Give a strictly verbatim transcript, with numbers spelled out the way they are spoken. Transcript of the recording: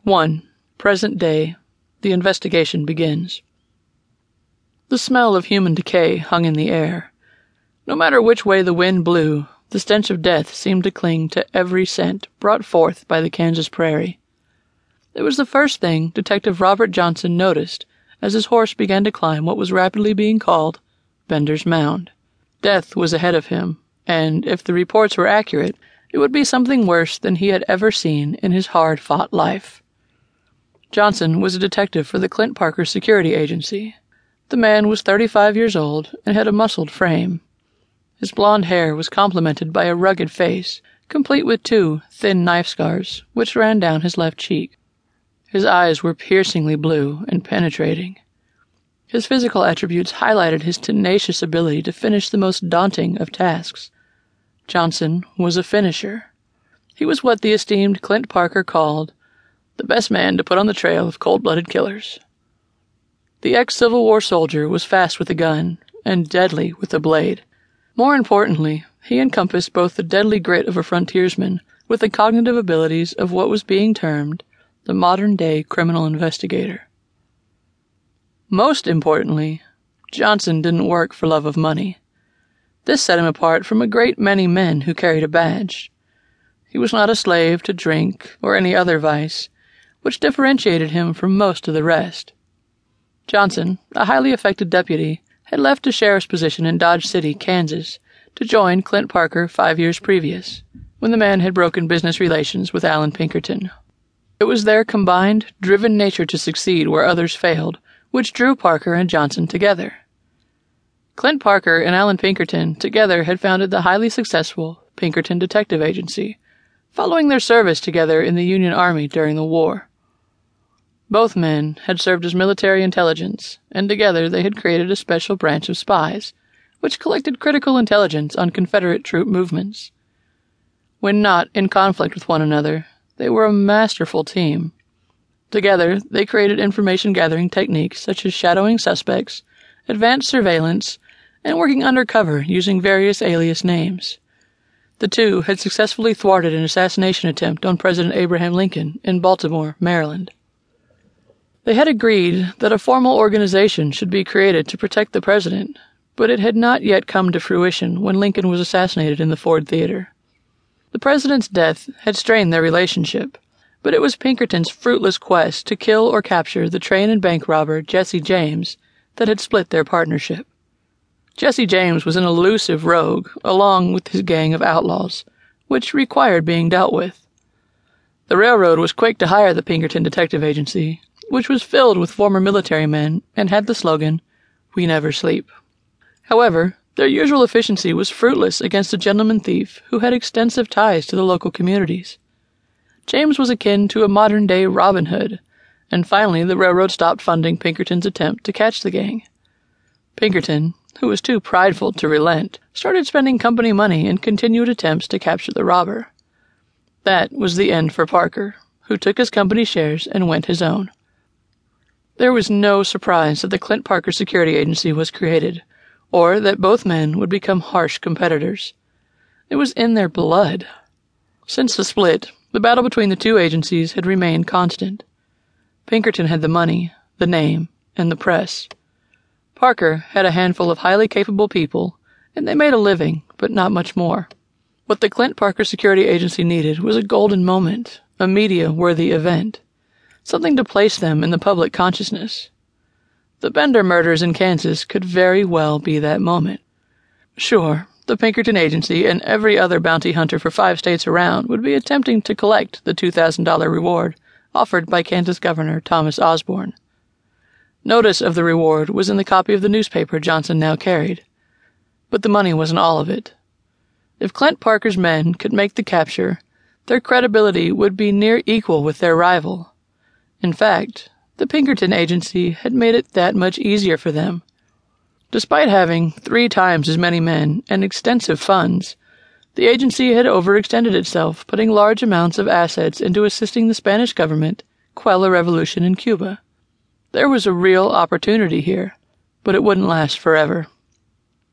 one. Present day. The investigation begins. The smell of human decay hung in the air. No matter which way the wind blew, the stench of death seemed to cling to every scent brought forth by the Kansas prairie. It was the first thing Detective Robert Johnson noticed as his horse began to climb what was rapidly being called Bender's Mound. Death was ahead of him, and if the reports were accurate, it would be something worse than he had ever seen in his hard-fought life. Johnson was a detective for the Clint Parker Security Agency. The man was thirty-five years old and had a muscled frame. His blond hair was complemented by a rugged face, complete with two thin knife scars, which ran down his left cheek. His eyes were piercingly blue and penetrating. His physical attributes highlighted his tenacious ability to finish the most daunting of tasks. Johnson was a finisher. He was what the esteemed Clint Parker called the best man to put on the trail of cold-blooded killers. The ex-Civil War soldier was fast with a gun and deadly with a blade. More importantly, he encompassed both the deadly grit of a frontiersman with the cognitive abilities of what was being termed the modern-day criminal investigator. Most importantly, Johnson didn't work for love of money. This set him apart from a great many men who carried a badge. He was not a slave to drink or any other vice, which differentiated him from most of the rest. Johnson, a highly effective deputy, had left a sheriff's position in Dodge City, Kansas, to join Clint Parker five years previous, when the man had broken business relations with Allan Pinkerton. It was their combined, driven nature to succeed where others failed, which drew Parker and Johnson together. Clint Parker and Allan Pinkerton together had founded the highly successful Pinkerton Detective Agency, following their service together in the Union Army during the war. Both men had served as military intelligence, and together they had created a special branch of spies, which collected critical intelligence on Confederate troop movements. When not in conflict with one another, they were a masterful team. Together, they created information-gathering techniques such as shadowing suspects, advanced surveillance, and working undercover using various alias names. The two had successfully thwarted an assassination attempt on President Abraham Lincoln in Baltimore, Maryland. They had agreed that a formal organization should be created to protect the president, but it had not yet come to fruition when Lincoln was assassinated in the Ford Theater. The president's death had strained their relationship, but it was Pinkerton's fruitless quest to kill or capture the train and bank robber Jesse James that had split their partnership. Jesse James was an elusive rogue, along with his gang of outlaws, which required being dealt with. The railroad was quick to hire the Pinkerton Detective Agency, which was filled with former military men and had the slogan, "We never sleep." However, their usual efficiency was fruitless against a gentleman thief who had extensive ties to the local communities. James was akin to a modern-day Robin Hood, and finally the railroad stopped funding Pinkerton's attempt to catch the gang. Pinkerton, who was too prideful to relent, started spending company money in continued attempts to capture the robber. That was the end for Parker, who took his company shares and went his own. There was no surprise that the Clint Parker Security Agency was created, or that both men would become harsh competitors. It was in their blood. Since the split, the battle between the two agencies had remained constant. Pinkerton had the money, the name, and the press. Parker had a handful of highly capable people, and they made a living, but not much more. What the Clint Parker Security Agency needed was a golden moment, a media-worthy event, something to place them in the public consciousness. The Bender murders in Kansas could very well be that moment. Sure, the Pinkerton Agency and every other bounty hunter for five states around would be attempting to collect the two thousand dollars reward offered by Kansas Governor Thomas Osborne. Notice of the reward was in the copy of the newspaper Johnson now carried. But the money wasn't all of it. If Clint Parker's men could make the capture, their credibility would be near equal with their rival. In fact, the Pinkerton Agency had made it that much easier for them. Despite having three times as many men and extensive funds, the agency had overextended itself, putting large amounts of assets into assisting the Spanish government quell a revolution in Cuba. There was a real opportunity here, but it wouldn't last forever.